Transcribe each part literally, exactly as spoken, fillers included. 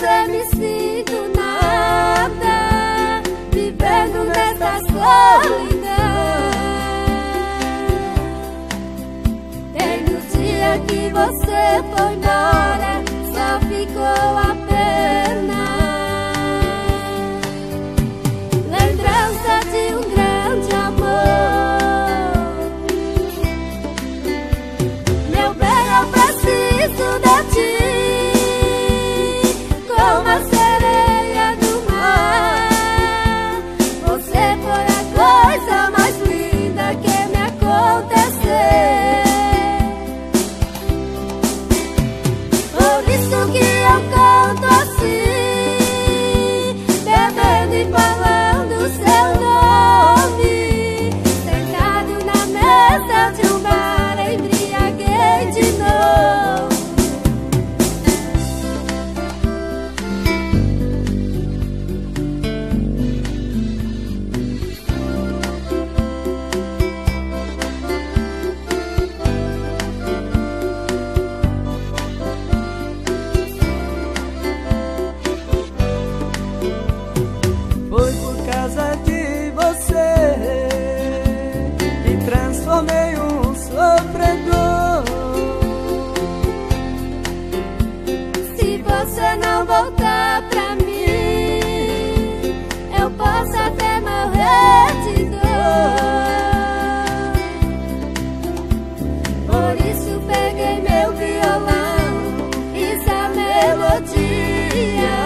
você me sinto nada, vivendo nessa solidão. Tem no dia que você foi embora, só ficou a pena, lembrança de um grande amor. Meu bem, eu preciso de ti, como a sereia do mar. Você foi a coisa mais linda que me aconteceu. Por isso que eu canto assim, bebendo e falando seu nome, sentado na mesa de um bar, embriaguei de novo. Foi por causa de você me transformei um sofredor. Se você não voltar pra mim, eu posso até morrer de dor. Por isso peguei meu violão, fiz a melodia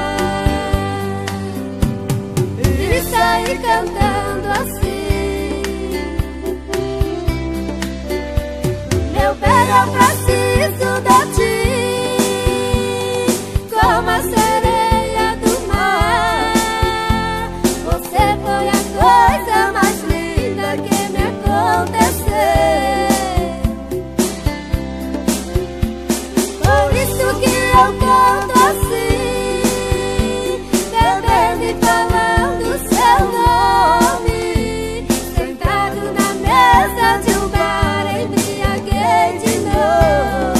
e saí cantando assim. Meu bem, eu preciso de ti, como a sereia do mar. Você foi a coisa mais linda que me aconteceu. Por isso que eu canto assim, bebendo e falando seu nome, sentado na mesa de um bar, embriaguei de novo.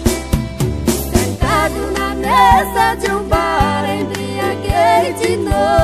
Sentado na mesa de um bar, embriaguei de novo.